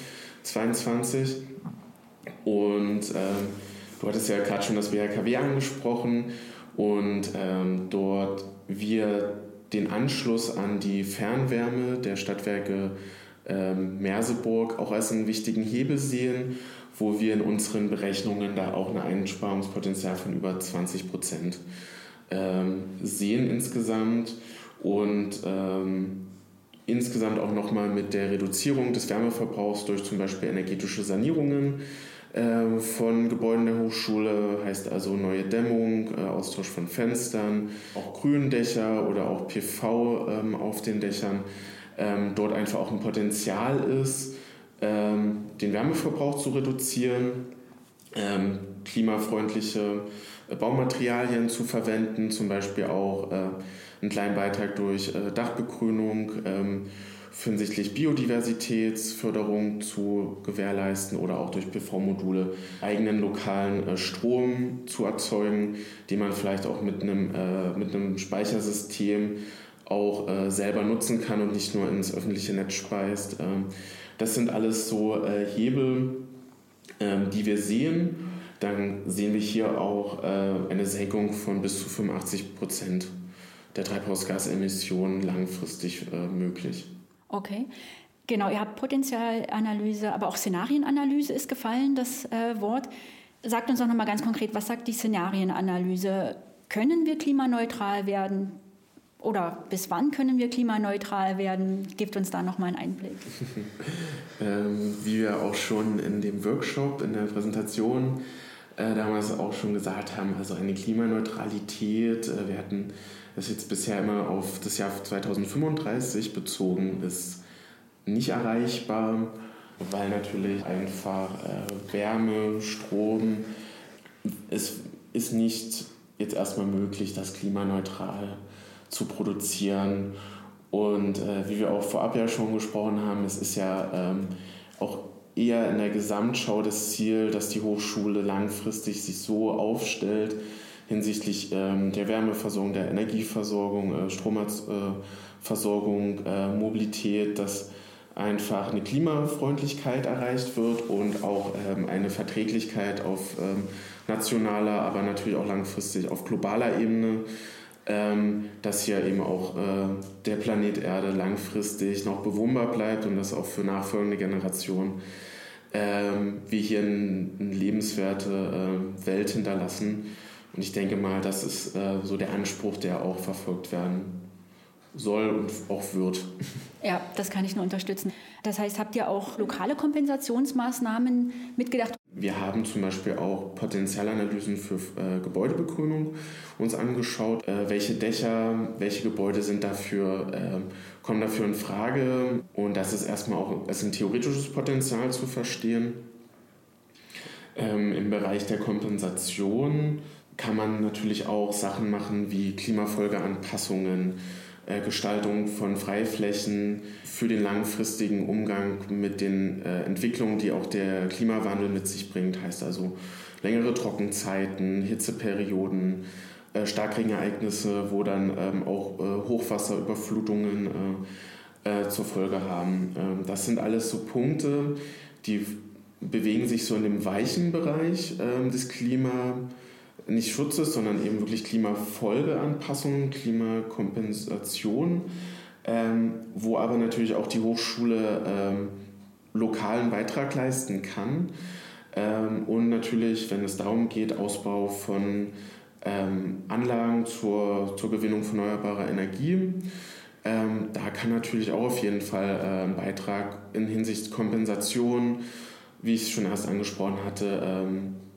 2022. Und du hattest ja gerade schon das BHKW angesprochen und dort wir den Anschluss an die Fernwärme der Stadtwerke Merseburg auch als einen wichtigen Hebel sehen, wo wir in unseren Berechnungen da auch ein Einsparungspotenzial von über 20% sehen insgesamt und insgesamt auch nochmal mit der Reduzierung des Wärmeverbrauchs durch zum Beispiel energetische Sanierungen von Gebäuden der Hochschule, heißt also neue Dämmung, Austausch von Fenstern, auch Gründächer oder auch PV auf den Dächern, dort einfach auch ein Potenzial ist, den Wärmeverbrauch zu reduzieren, klimafreundliche Baumaterialien zu verwenden, zum Beispiel auch einen kleinen Beitrag durch Dachbegrünung hinsichtlich Biodiversitätsförderung zu gewährleisten oder auch durch PV-Module eigenen lokalen Strom zu erzeugen, den man vielleicht auch mit einem Speichersystem auch selber nutzen kann und nicht nur ins öffentliche Netz speist. Das sind alles so Hebel, die wir sehen. Dann sehen wir hier auch eine Senkung von bis zu 85% der Treibhausgasemissionen langfristig möglich. Okay, genau. Ihr habt Potenzialanalyse, aber auch Szenarienanalyse ist gefallen, das Wort. Sagt uns doch nochmal ganz konkret, was sagt die Szenarienanalyse? Können wir klimaneutral werden? Oder bis wann können wir klimaneutral werden? Gebt uns da nochmal einen Einblick. Wie wir auch schon in dem Workshop, in der Präsentation damals auch schon gesagt haben, also eine Klimaneutralität, wir hatten das jetzt bisher immer auf das Jahr 2035 bezogen, ist nicht erreichbar, weil natürlich einfach Wärme, Strom, es ist nicht jetzt erstmal möglich, das klimaneutral zu produzieren. Und wie wir auch vorab ja schon gesprochen haben, es ist ja auch eher in der Gesamtschau das Ziel, dass die Hochschule langfristig sich so aufstellt hinsichtlich der Wärmeversorgung, der Energieversorgung, Stromversorgung, Mobilität, dass einfach eine Klimafreundlichkeit erreicht wird und auch eine Verträglichkeit auf nationaler, aber natürlich auch langfristig auf globaler Ebene, dass hier eben auch der Planet Erde langfristig noch bewohnbar bleibt und dass auch für nachfolgende Generationen wir hier eine lebenswerte Welt hinterlassen. Und ich denke mal, das ist so der Anspruch, der auch verfolgt werden soll und auch wird. Ja, das kann ich nur unterstützen. Das heißt, habt ihr auch lokale Kompensationsmaßnahmen mitgedacht? Wir haben zum Beispiel auch Potenzialanalysen für Gebäudebegrünung uns angeschaut. Welche Dächer, welche Gebäude kommen dafür in Frage? Und das ist erstmal auch als ein theoretisches Potenzial zu verstehen. Im Bereich der Kompensation kann man natürlich auch Sachen machen wie Klimafolgeanpassungen, Gestaltung von Freiflächen für den langfristigen Umgang mit den Entwicklungen, die auch der Klimawandel mit sich bringt. Heißt also längere Trockenzeiten, Hitzeperioden, Starkregenereignisse, wo dann auch Hochwasserüberflutungen zur Folge haben. Das sind alles so Punkte, die bewegen sich so in dem weichen Bereich des nicht Schutzes, sondern eben wirklich Klimafolgeanpassung, Klimakompensation, wo aber natürlich auch die Hochschule lokalen Beitrag leisten kann. Und natürlich, wenn es darum geht, Ausbau von Anlagen zur Gewinnung von erneuerbarer Energie, da kann natürlich auch auf jeden Fall ein Beitrag in Hinsicht Kompensation, wie ich es schon erst angesprochen hatte,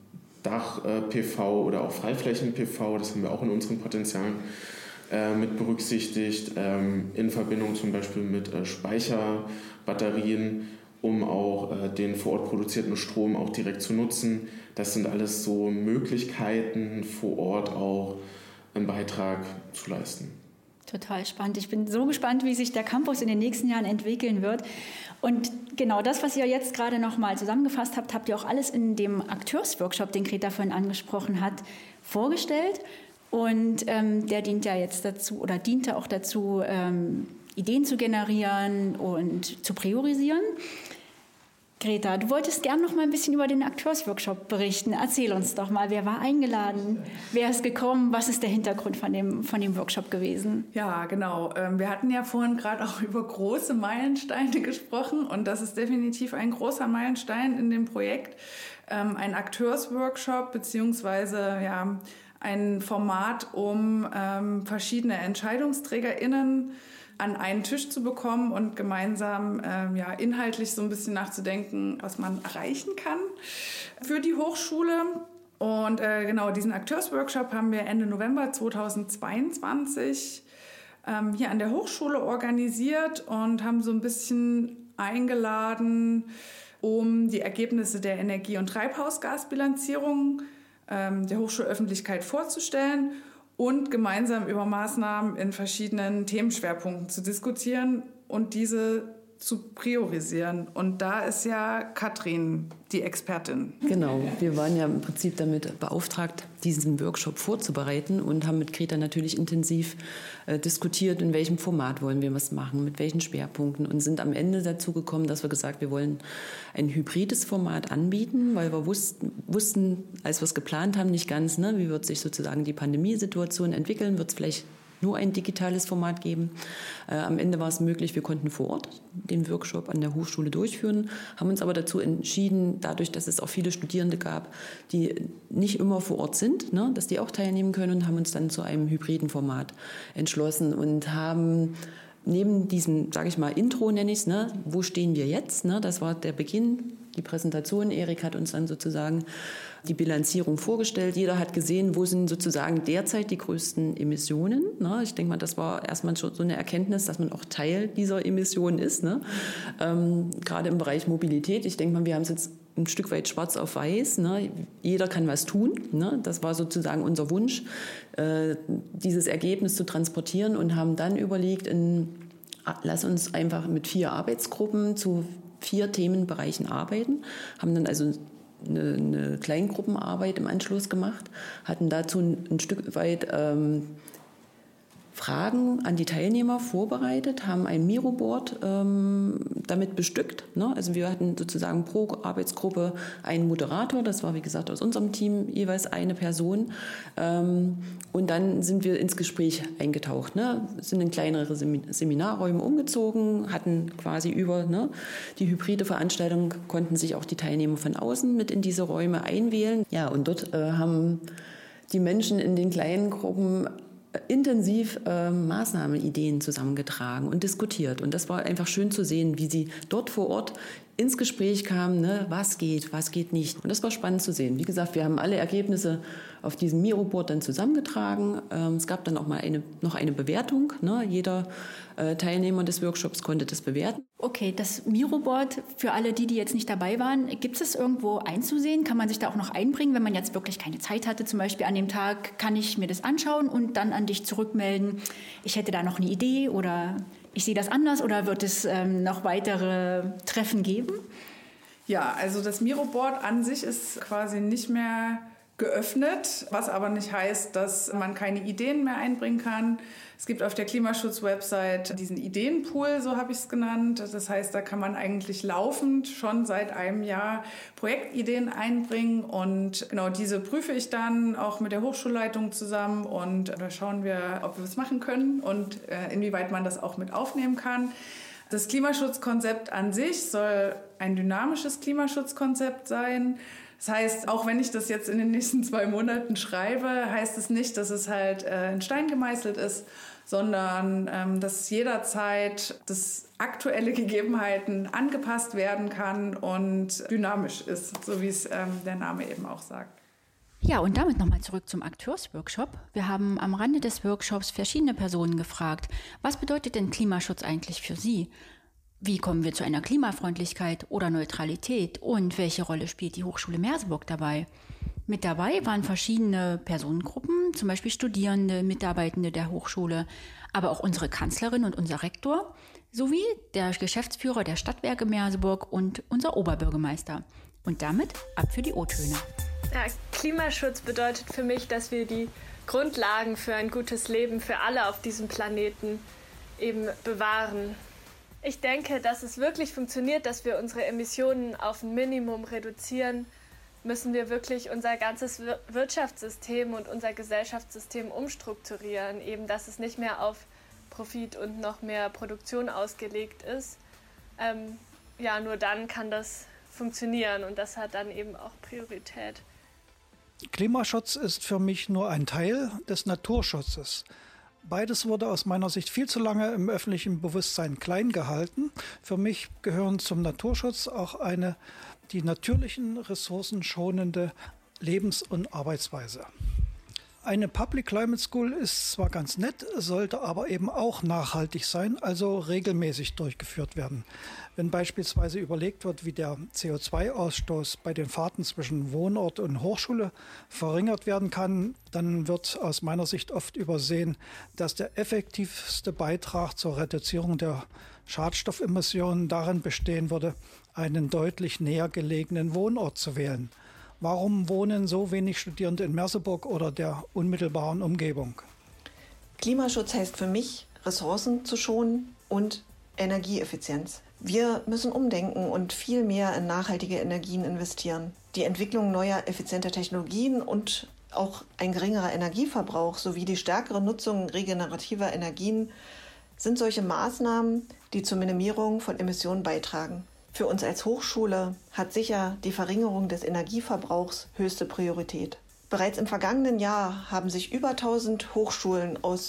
Dach-PV oder auch Freiflächen-PV, das haben wir auch in unseren Potenzialen mit berücksichtigt, in Verbindung zum Beispiel mit Speicherbatterien, um auch den vor Ort produzierten Strom auch direkt zu nutzen. Das sind alles so Möglichkeiten, vor Ort auch einen Beitrag zu leisten. Total spannend. Ich bin so gespannt, wie sich der Campus in den nächsten Jahren entwickeln wird. Und genau das, was ihr jetzt gerade noch mal zusammengefasst habt, habt ihr auch alles in dem Akteursworkshop, den Greta vorhin angesprochen hat, vorgestellt. Und der dient ja jetzt dazu oder diente auch dazu, Ideen zu generieren und zu priorisieren. Greta, du wolltest gern noch mal ein bisschen über den Akteursworkshop berichten. Erzähl uns doch mal, wer war eingeladen, wer ist gekommen, was ist der Hintergrund von dem Workshop gewesen? Ja, genau. Wir hatten ja vorhin gerade auch über große Meilensteine gesprochen und das ist definitiv ein großer Meilenstein in dem Projekt. Ein Akteursworkshop beziehungsweise ein Format, um verschiedene EntscheidungsträgerInnen an einen Tisch zu bekommen und gemeinsam inhaltlich so ein bisschen nachzudenken, was man erreichen kann für die Hochschule. Und diesen Akteursworkshop haben wir Ende November 2022 hier an der Hochschule organisiert und haben so ein bisschen eingeladen, um die Ergebnisse der Energie- und Treibhausgasbilanzierung der Hochschulöffentlichkeit vorzustellen und gemeinsam über Maßnahmen in verschiedenen Themenschwerpunkten zu diskutieren und diese zu priorisieren. Und da ist ja Katrin die Expertin. Genau, wir waren ja im Prinzip damit beauftragt, diesen Workshop vorzubereiten und haben mit Greta natürlich intensiv diskutiert, in welchem Format wollen wir was machen, mit welchen Schwerpunkten und sind am Ende dazu gekommen, dass wir gesagt, wir wollen ein hybrides Format anbieten, weil wir wussten, als wir es geplant haben, nicht ganz, wie wird sich sozusagen die Pandemiesituation entwickeln, wird es vielleicht nur ein digitales Format geben. Am Ende war es möglich, wir konnten vor Ort den Workshop an der Hochschule durchführen, haben uns aber dazu entschieden, dadurch, dass es auch viele Studierende gab, die nicht immer vor Ort sind, dass die auch teilnehmen können und haben uns dann zu einem hybriden Format entschlossen und haben neben diesem, sage ich mal, Intro nenne ich es, wo stehen wir jetzt, das war der Beginn, die Präsentation. Erik hat uns dann sozusagen die Bilanzierung vorgestellt. Jeder hat gesehen, wo sind sozusagen derzeit die größten Emissionen. Ich denke mal, das war erstmal schon so eine Erkenntnis, dass man auch Teil dieser Emissionen ist. Gerade im Bereich Mobilität. Ich denke mal, wir haben es jetzt ein Stück weit schwarz auf weiß. Jeder kann was tun. Das war sozusagen unser Wunsch, dieses Ergebnis zu transportieren, und haben dann überlegt, lass uns einfach mit 4 Arbeitsgruppen zu 4 Themenbereichen arbeiten. Haben dann also eine Kleingruppenarbeit im Anschluss gemacht, hatten dazu ein Stück weit Fragen an die Teilnehmer vorbereitet, haben ein Miroboard damit bestückt. Also wir hatten sozusagen pro Arbeitsgruppe einen Moderator, das war wie gesagt aus unserem Team jeweils eine Person. Und dann sind wir ins Gespräch eingetaucht, sind in kleinere Seminarräume umgezogen, hatten quasi über die hybride Veranstaltung, konnten sich auch die Teilnehmer von außen mit in diese Räume einwählen. Ja, und dort haben die Menschen in den kleinen Gruppen intensiv Maßnahmenideen zusammengetragen und diskutiert. Und das war einfach schön zu sehen, wie sie dort vor Ort ins Gespräch kamen, was geht nicht. Und das war spannend zu sehen. Wie gesagt, wir haben alle Ergebnisse auf diesem Miroboard dann zusammengetragen. Es gab dann auch mal noch eine Bewertung. Jeder Teilnehmer des Workshops konnte das bewerten. Okay, das Miroboard, für alle die jetzt nicht dabei waren, gibt es irgendwo einzusehen? Kann man sich da auch noch einbringen, wenn man jetzt wirklich keine Zeit hatte? Zum Beispiel an dem Tag kann ich mir das anschauen und dann an dich zurückmelden, ich hätte da noch eine Idee oder ich sehe das anders, oder wird es noch weitere Treffen geben? Ja, also das Miroboard an sich ist quasi nicht mehr geöffnet, was aber nicht heißt, dass man keine Ideen mehr einbringen kann. Es gibt auf der Klimaschutz-Website diesen Ideenpool, so habe ich es genannt. Das heißt, da kann man eigentlich laufend schon seit einem Jahr Projektideen einbringen, und genau diese prüfe ich dann auch mit der Hochschulleitung zusammen, und da schauen wir, ob wir was machen können und inwieweit man das auch mit aufnehmen kann. Das Klimaschutzkonzept an sich soll ein dynamisches Klimaschutzkonzept sein. Das heißt, auch wenn ich das jetzt in den nächsten 2 Monaten schreibe, heißt es nicht, dass es halt in Stein gemeißelt ist, sondern dass jederzeit das aktuelle Gegebenheiten angepasst werden kann und dynamisch ist, so wie es der Name eben auch sagt. Ja, und damit nochmal zurück zum Akteursworkshop. Wir haben am Rande des Workshops verschiedene Personen gefragt, was bedeutet denn Klimaschutz eigentlich für sie? Wie kommen wir zu einer Klimafreundlichkeit oder Neutralität, und welche Rolle spielt die Hochschule Merseburg dabei? Mit dabei waren verschiedene Personengruppen, zum Beispiel Studierende, Mitarbeitende der Hochschule, aber auch unsere Kanzlerin und unser Rektor, sowie der Geschäftsführer der Stadtwerke Merseburg und unser Oberbürgermeister. Und damit ab für die O-Töne. Ja, Klimaschutz bedeutet für mich, dass wir die Grundlagen für ein gutes Leben für alle auf diesem Planeten eben bewahren. Ich denke, dass es wirklich funktioniert, dass wir unsere Emissionen auf ein Minimum reduzieren, müssen wir wirklich unser ganzes Wirtschaftssystem und unser Gesellschaftssystem umstrukturieren, eben dass es nicht mehr auf Profit und noch mehr Produktion ausgelegt ist. Nur dann kann das funktionieren, und das hat dann eben auch Priorität. Klimaschutz ist für mich nur ein Teil des Naturschutzes. Beides wurde aus meiner Sicht viel zu lange im öffentlichen Bewusstsein klein gehalten. Für mich gehören zum Naturschutz auch die natürlichen Ressourcen schonende Lebens- und Arbeitsweise. Eine Public Climate School ist zwar ganz nett, sollte aber eben auch nachhaltig sein, also regelmäßig durchgeführt werden. Wenn beispielsweise überlegt wird, wie der CO2-Ausstoß bei den Fahrten zwischen Wohnort und Hochschule verringert werden kann, dann wird aus meiner Sicht oft übersehen, dass der effektivste Beitrag zur Reduzierung der Schadstoffemissionen darin bestehen würde, einen deutlich näher gelegenen Wohnort zu wählen. Warum wohnen so wenig Studierende in Merseburg oder der unmittelbaren Umgebung? Klimaschutz heißt für mich, Ressourcen zu schonen und Energieeffizienz. Wir müssen umdenken und viel mehr in nachhaltige Energien investieren. Die Entwicklung neuer, effizienter Technologien und auch ein geringerer Energieverbrauch sowie die stärkere Nutzung regenerativer Energien sind solche Maßnahmen, die zur Minimierung von Emissionen beitragen. Für uns als Hochschule hat sicher die Verringerung des Energieverbrauchs höchste Priorität. Bereits im vergangenen Jahr haben sich über 1000 Hochschulen aus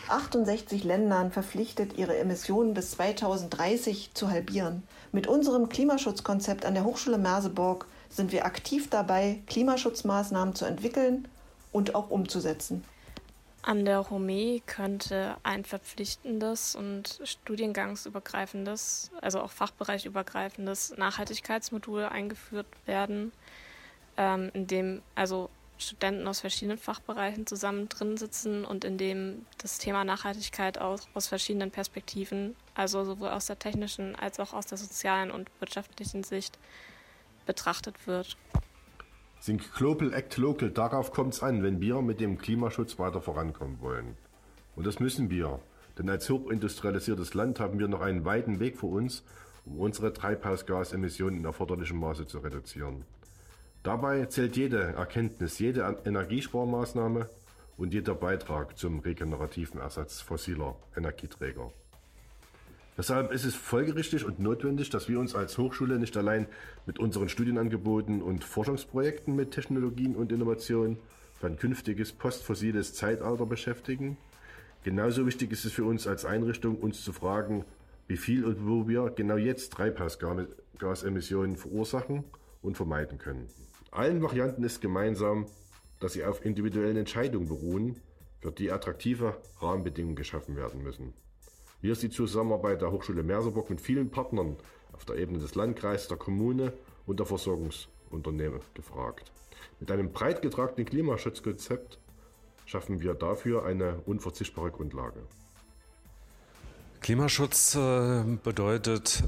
68 Ländern verpflichtet, ihre Emissionen bis 2030 zu halbieren. Mit unserem Klimaschutzkonzept an der Hochschule Merseburg sind wir aktiv dabei, Klimaschutzmaßnahmen zu entwickeln und auch umzusetzen. An der HOME könnte ein verpflichtendes und studiengangsübergreifendes, also auch fachbereichübergreifendes Nachhaltigkeitsmodul eingeführt werden, in dem also Studenten aus verschiedenen Fachbereichen zusammen drin sitzen und in dem das Thema Nachhaltigkeit auch aus verschiedenen Perspektiven, also sowohl aus der technischen als auch aus der sozialen und wirtschaftlichen Sicht betrachtet wird. Think Global, Act Local, darauf kommt es an, wenn wir mit dem Klimaschutz weiter vorankommen wollen. Und das müssen wir, denn als hochindustrialisiertes Land haben wir noch einen weiten Weg vor uns, um unsere Treibhausgasemissionen in erforderlichem Maße zu reduzieren. Dabei zählt jede Erkenntnis, jede Energiesparmaßnahme und jeder Beitrag zum regenerativen Ersatz fossiler Energieträger. Deshalb ist es folgerichtig und notwendig, dass wir uns als Hochschule nicht allein mit unseren Studienangeboten und Forschungsprojekten mit Technologien und Innovationen für ein künftiges postfossiles Zeitalter beschäftigen. Genauso wichtig ist es für uns als Einrichtung, uns zu fragen, wie viel und wo wir genau jetzt Treibhausgasemissionen verursachen und vermeiden können. Allen Varianten ist gemeinsam, dass sie auf individuellen Entscheidungen beruhen, für die attraktive Rahmenbedingungen geschaffen werden müssen. Hier ist die Zusammenarbeit der Hochschule Merseburg mit vielen Partnern auf der Ebene des Landkreises, der Kommune und der Versorgungsunternehmen gefragt. Mit einem breit getragenen Klimaschutzkonzept schaffen wir dafür eine unverzichtbare Grundlage. Klimaschutz bedeutet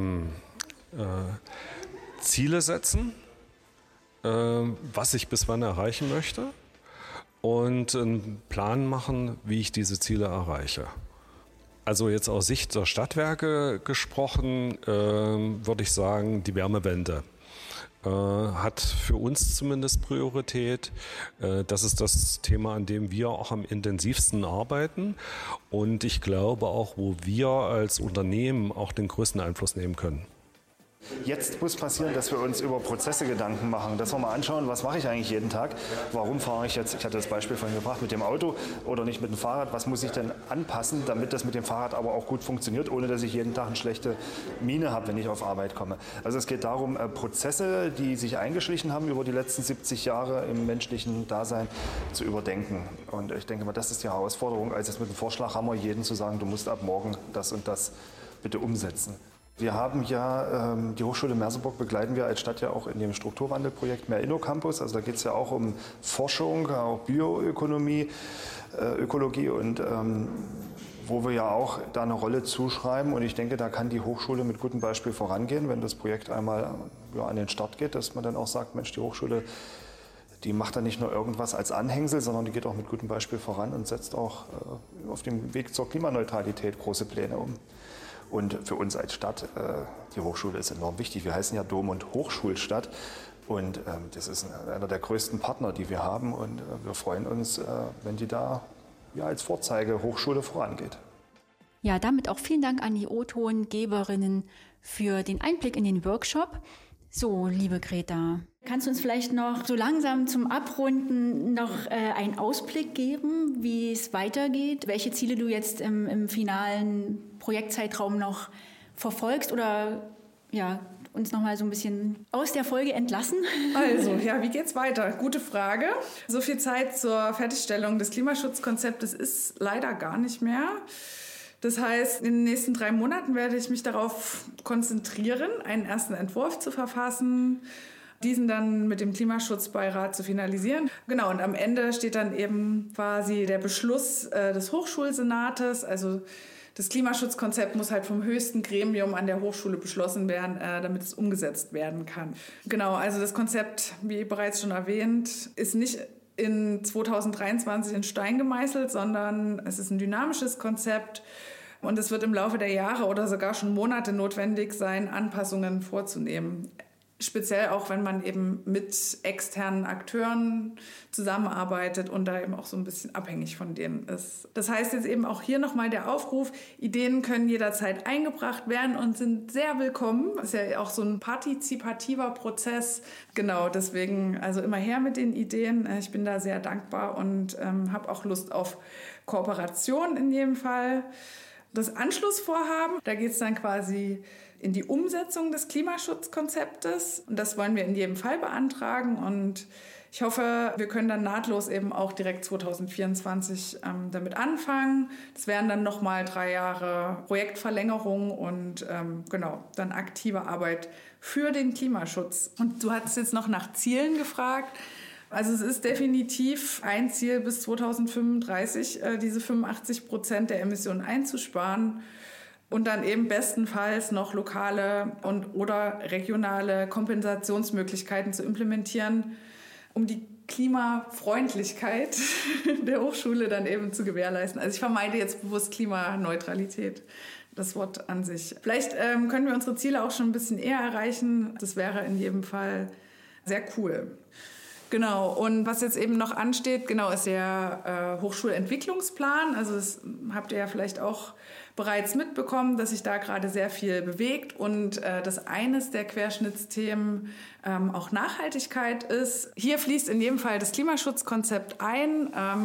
Ziele setzen, was ich bis wann erreichen möchte und einen Plan machen, wie ich diese Ziele erreiche. Also jetzt aus Sicht der Stadtwerke gesprochen, würde ich sagen, die Wärmewende hat für uns zumindest Priorität. Das ist das Thema, an dem wir auch am intensivsten arbeiten und ich glaube auch, wo wir als Unternehmen auch den größten Einfluss nehmen können. Jetzt muss passieren, dass wir uns über Prozesse Gedanken machen, dass wir mal anschauen, was mache ich eigentlich jeden Tag, warum fahre ich jetzt, ich hatte das Beispiel vorhin gebracht, mit dem Auto oder nicht mit dem Fahrrad, was muss ich denn anpassen, damit das mit dem Fahrrad aber auch gut funktioniert, ohne dass ich jeden Tag eine schlechte Miene habe, wenn ich auf Arbeit komme. Also es geht darum, Prozesse, die sich eingeschlichen haben über die letzten 70 Jahre im menschlichen Dasein, zu überdenken. Und ich denke mal, das ist die Herausforderung, als jetzt mit dem Vorschlaghammer jeden zu sagen, du musst ab morgen das und das bitte umsetzen. Wir haben ja, die Hochschule Merseburg begleiten wir als Stadt ja auch in dem Strukturwandelprojekt Mehr Innocampus. Also da geht es ja auch um Forschung, auch Bioökonomie, Ökologie und wo wir ja auch da eine Rolle zuschreiben. Und ich denke, da kann die Hochschule mit gutem Beispiel vorangehen, wenn das Projekt einmal an den Start geht, dass man dann auch sagt, Mensch, die Hochschule, die macht da nicht nur irgendwas als Anhängsel, sondern die geht auch mit gutem Beispiel voran und setzt auch auf dem Weg zur Klimaneutralität große Pläne um. Und für uns als Stadt, die Hochschule ist enorm wichtig. Wir heißen ja Dom- und Hochschulstadt und das ist einer der größten Partner, die wir haben. Und wir freuen uns, wenn die da als Vorzeige-Hochschule vorangeht. Ja, damit auch vielen Dank an die O-Ton-Geberinnen für den Einblick in den Workshop. So, liebe Greta, kannst du uns vielleicht noch so langsam zum Abrunden noch einen Ausblick geben, wie es weitergeht, welche Ziele du jetzt im finalen Projektzeitraum noch verfolgst oder ja, uns noch mal so ein bisschen aus der Folge entlassen? Also, ja, wie geht's weiter? Gute Frage. So viel Zeit zur Fertigstellung des Klimaschutzkonzeptes ist leider gar nicht mehr. Das heißt, in den nächsten 3 Monaten werde ich mich darauf konzentrieren, einen ersten Entwurf zu verfassen, diesen dann mit dem Klimaschutzbeirat zu finalisieren. Genau, und am Ende steht dann eben quasi der Beschluss des Hochschulsenates. Also das Klimaschutzkonzept muss halt vom höchsten Gremium an der Hochschule beschlossen werden, damit es umgesetzt werden kann. Genau, also das Konzept, wie bereits schon erwähnt, ist nicht in 2023 in Stein gemeißelt, sondern es ist ein dynamisches Konzept und es wird im Laufe der Jahre oder sogar schon Monate notwendig sein, Anpassungen vorzunehmen. speziell auch, wenn man eben mit externen Akteuren zusammenarbeitet und da eben auch so ein bisschen abhängig von denen ist. Das heißt jetzt eben auch hier nochmal der Aufruf, Ideen können jederzeit eingebracht werden und sind sehr willkommen. Das ist ja auch so ein partizipativer Prozess. Genau, deswegen also immer her mit den Ideen. Ich bin da sehr dankbar und habe auch Lust auf Kooperation in jedem Fall. Das Anschlussvorhaben, da geht es dann quasi in die Umsetzung des Klimaschutzkonzeptes. Und das wollen wir in jedem Fall beantragen. Und ich hoffe, wir können dann nahtlos eben auch direkt 2024 damit anfangen. Das wären dann nochmal 3 Jahre Projektverlängerung und genau, dann aktive Arbeit für den Klimaschutz. Und du hattest jetzt noch nach Zielen gefragt. Also es ist definitiv ein Ziel, bis 2035 diese 85% der Emissionen einzusparen und dann eben bestenfalls noch lokale oder regionale Kompensationsmöglichkeiten zu implementieren, um die Klimafreundlichkeit der Hochschule dann eben zu gewährleisten. Also ich vermeide jetzt bewusst Klimaneutralität, das Wort an sich. Vielleicht können wir unsere Ziele auch schon ein bisschen eher erreichen. Das wäre in jedem Fall sehr cool. Genau, und was jetzt eben noch ansteht, genau, ist der Hochschulentwicklungsplan. Also das habt ihr ja vielleicht auch bereits mitbekommen, dass sich da gerade sehr viel bewegt und dass eines der Querschnittsthemen auch Nachhaltigkeit ist. Hier fließt in jedem Fall das Klimaschutzkonzept ein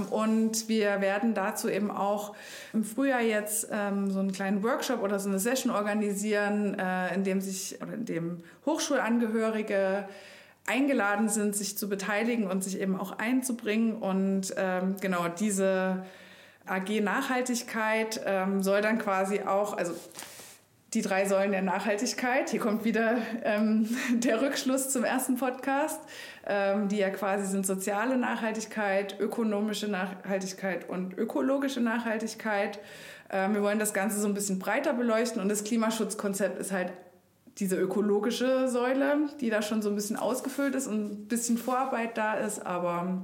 und wir werden dazu eben auch im Frühjahr jetzt so einen kleinen Workshop oder so eine Session organisieren, in dem Hochschulangehörige eingeladen sind, sich zu beteiligen und sich eben auch einzubringen. Und genau diese AG Nachhaltigkeit soll dann quasi auch, also die 3 Säulen der Nachhaltigkeit, hier kommt wieder der Rückschluss zum ersten Podcast, die ja quasi sind soziale Nachhaltigkeit, ökonomische Nachhaltigkeit und ökologische Nachhaltigkeit. Wir wollen das Ganze so ein bisschen breiter beleuchten und das Klimaschutzkonzept ist halt diese ökologische Säule, die da schon so ein bisschen ausgefüllt ist und ein bisschen Vorarbeit da ist. Aber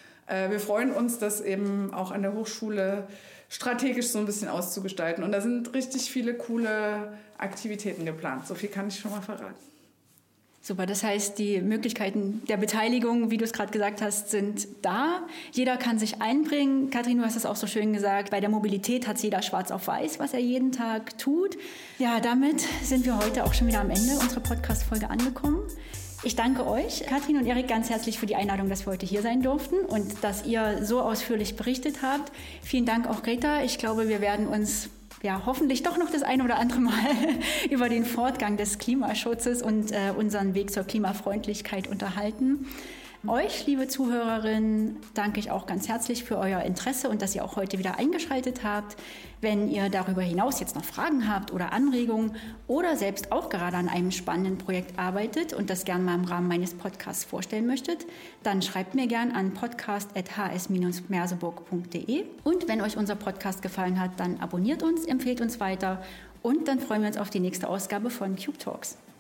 wir freuen uns, das eben auch an der Hochschule strategisch so ein bisschen auszugestalten. Und da sind richtig viele coole Aktivitäten geplant. So viel kann ich schon mal verraten. Super, das heißt, die Möglichkeiten der Beteiligung, wie du es gerade gesagt hast, sind da. Jeder kann sich einbringen. Katrin, du hast es auch so schön gesagt, bei der Mobilität hat jeder schwarz auf weiß, was er jeden Tag tut. Ja, damit sind wir heute auch schon wieder am Ende unserer Podcast-Folge angekommen. Ich danke euch, Katrin und Erik, ganz herzlich für die Einladung, dass wir heute hier sein durften und dass ihr so ausführlich berichtet habt. Vielen Dank auch, Greta. Ich glaube, wir werden uns hoffentlich doch noch das eine oder andere Mal über den Fortgang des Klimaschutzes und unseren Weg zur Klimafreundlichkeit unterhalten. Euch, liebe Zuhörerinnen, danke ich auch ganz herzlich für euer Interesse und dass ihr auch heute wieder eingeschaltet habt. Wenn ihr darüber hinaus jetzt noch Fragen habt oder Anregungen oder selbst auch gerade an einem spannenden Projekt arbeitet und das gerne mal im Rahmen meines Podcasts vorstellen möchtet, dann schreibt mir gern an podcast@hs-merseburg.de. Und wenn euch unser Podcast gefallen hat, dann abonniert uns, empfehlt uns weiter und dann freuen wir uns auf die nächste Ausgabe von Cube Talks.